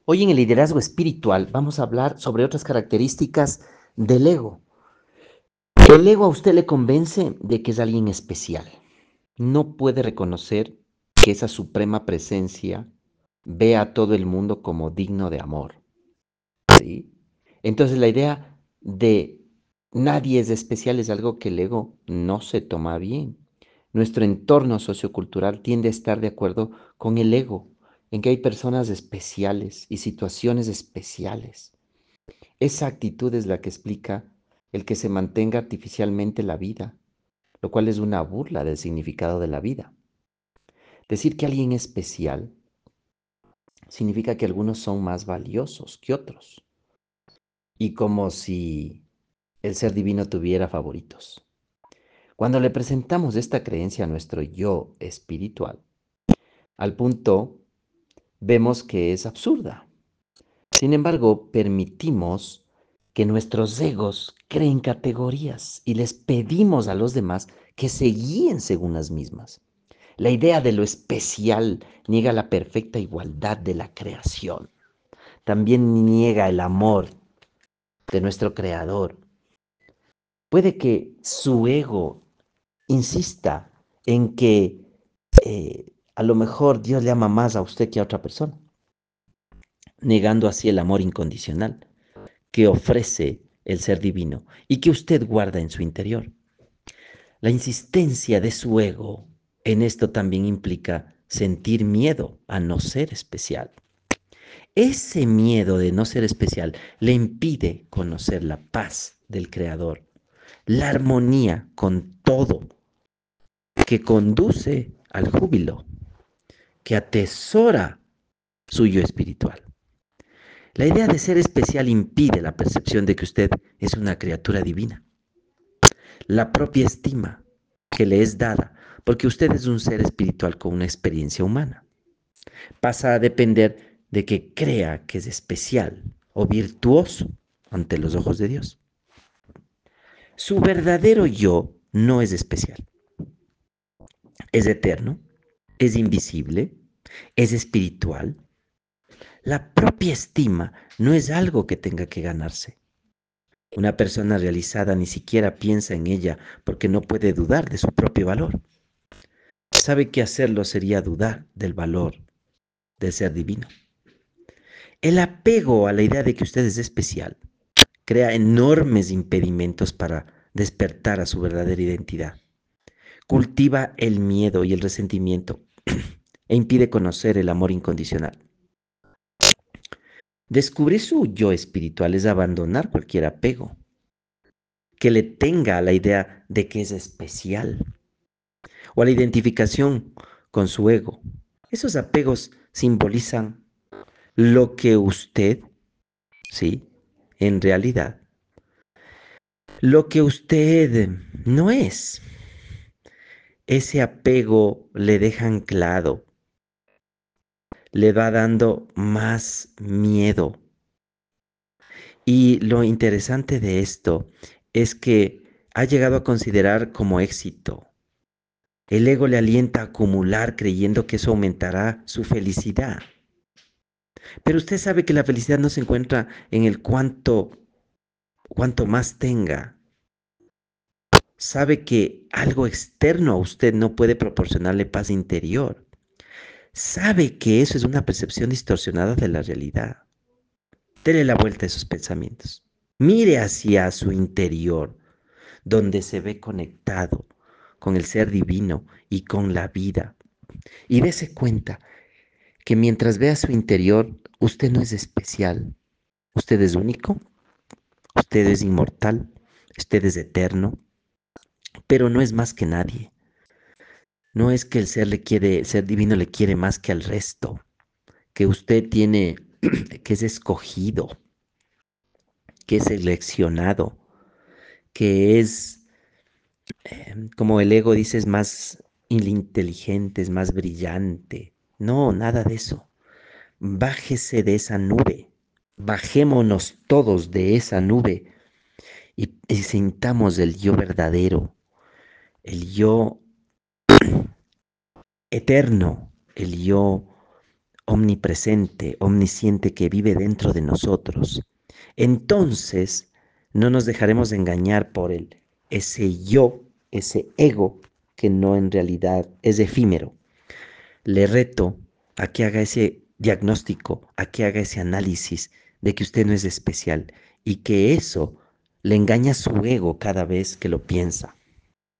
Hoy en el liderazgo espiritual vamos a hablar sobre otras características del ego. El ego a usted le convence de que es alguien especial. No puede reconocer que esa suprema presencia ve a todo el mundo como digno de amor. ¿Sí? Entonces la idea de nadie es especial es algo que el ego no se toma bien. Nuestro entorno sociocultural tiende a estar de acuerdo con el ego, en que hay personas especiales y situaciones especiales. Esa actitud es la que explica el que se mantenga artificialmente la vida, lo cual es una burla del significado de la vida. Decir que alguien es especial significa que algunos son más valiosos que otros, y como si el ser divino tuviera favoritos. Cuando le presentamos esta creencia a nuestro yo espiritual, al punto vemos que es absurda. Sin embargo, permitimos que nuestros egos creen categorías y les pedimos a los demás que se guíen según las mismas. La idea de lo especial niega la perfecta igualdad de la creación. También niega el amor de nuestro creador. Puede que su ego insista en que a lo mejor Dios le ama más a usted que a otra persona, negando así el amor incondicional que ofrece el ser divino y que usted guarda en su interior. La insistencia de su ego en esto también implica sentir miedo a no ser especial. Ese miedo de no ser especial le impide conocer la paz del Creador, la armonía con todo, que conduce al júbilo, que atesora su yo espiritual. La idea de ser especial impide la percepción de que usted es una criatura divina. La propia estima que le es dada, porque usted es un ser espiritual con una experiencia humana, pasa a depender de que crea que es especial o virtuoso ante los ojos de Dios. Su verdadero yo no es especial, es eterno, es invisible, es espiritual. La propia estima no es algo que tenga que ganarse. Una persona realizada ni siquiera piensa en ella porque no puede dudar de su propio valor. Sabe que hacerlo sería dudar del valor del ser divino. El apego a la idea de que usted es especial crea enormes impedimentos para despertar a su verdadera identidad. Cultiva el miedo y el resentimiento e impide conocer el amor incondicional. Descubrir su yo espiritual es abandonar cualquier apego que le tenga a la idea de que es especial o a la identificación con su ego. Esos apegos simbolizan lo que usted, sí, en realidad, lo que usted no es. Ese apego le deja anclado, le va dando más miedo. Y lo interesante de esto es que ha llegado a considerar como éxito. El ego le alienta a acumular creyendo que eso aumentará su felicidad. Pero usted sabe que la felicidad no se encuentra en el cuanto más tenga. Sabe que algo externo a usted no puede proporcionarle paz interior. Sabe que eso es una percepción distorsionada de la realidad. Dele la vuelta a esos pensamientos. Mire hacia su interior, donde se ve conectado con el ser divino y con la vida. Y dése cuenta que mientras vea su interior, usted no es especial. Usted es único, usted es inmortal, usted es eterno, pero no es más que nadie. No es que el ser divino le quiere más que al resto, que usted tiene, que es escogido, que es seleccionado, que es, como el ego dice, es más inteligente, es más brillante. No, nada de eso. Bájese de esa nube, bajémonos todos de esa nube y sintamos el yo verdadero, el yo eterno, el yo omnipresente, omnisciente que vive dentro de nosotros, entonces no nos dejaremos engañar por ese yo, ese ego que no en realidad es efímero. Le reto a que haga ese diagnóstico, a que haga ese análisis de que usted no es especial y que eso le engaña su ego cada vez que lo piensa.